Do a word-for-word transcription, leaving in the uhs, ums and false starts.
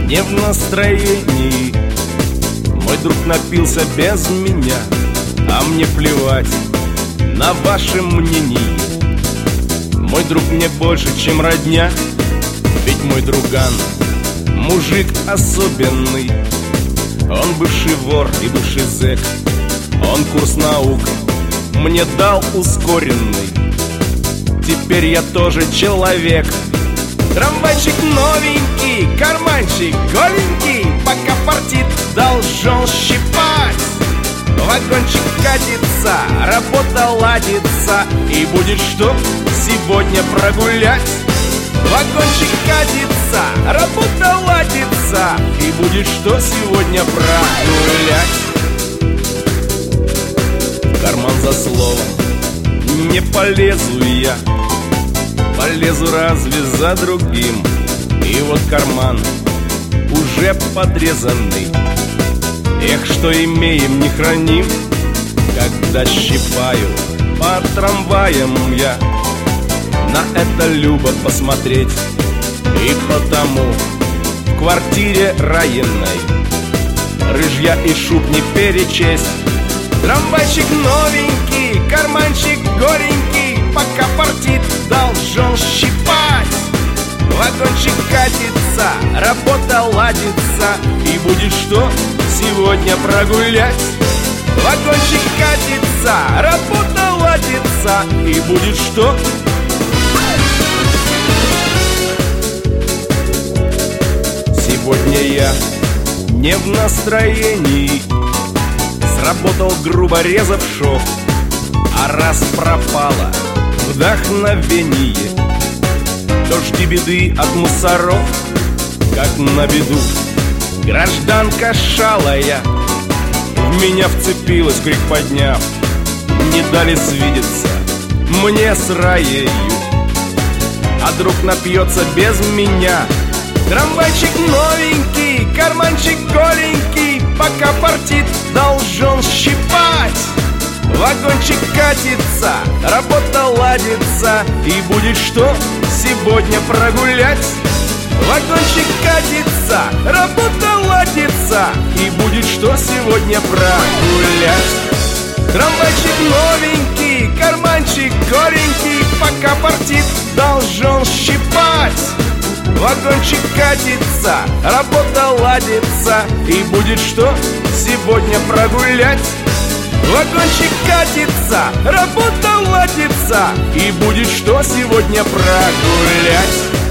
не в настроении. Мой друг напился без меня, а мне плевать на ваше мнение. Мой друг мне больше, чем родня, ведь мой друган мужик особенный. Он бывший вор и бывший зэк, он курс наук мне дал ускоренный. Теперь я тоже человек. Трамвайчик новенький, карманчик голенький, пока портит, должен щипать. Вагончик катится, работа ладится, и будет что сегодня прогулять. Вагончик катится, работа ладится, и будет что сегодня прогулять. В карман за словом не полезу я, полезу разве за другим. И вот карман уже подрезанный. Эх, что имеем, не храним. Когда щипаю по трамваям я, на это любо посмотреть. И потому в квартире Раиной рыжья и шуб не перечесть. Трамвайчик новенький, карманчик горенький, пока портит, должен щипать. Вагончик катится, работа ладится, и будет что сегодня прогулять. Вагончик катится, работа ладится, и будет что. Сегодня я не в настроении. Сработал грубо, резав шов, а раз пропало вдохновение, то жди беды от мусоров, как на беду. Гражданка шалая в меня вцепилась, крик подняв, не дали свидеться мне с Раею. А друг напьется без меня. Трамвайчик новенький, карманчик голенький, пока портит, должен щипать. Вагончик катится, работа ладится, и будет что сегодня прогулять. Вагончик катится, работа ладится, и будет что сегодня прогулять. Трамвайчик новенький, карманчик голенький, пока портит, должен щипать. Вагончик катится, работа ладится, и будет что сегодня прогулять. Вагончик катится, работа ладится, и будет что сегодня прогулять.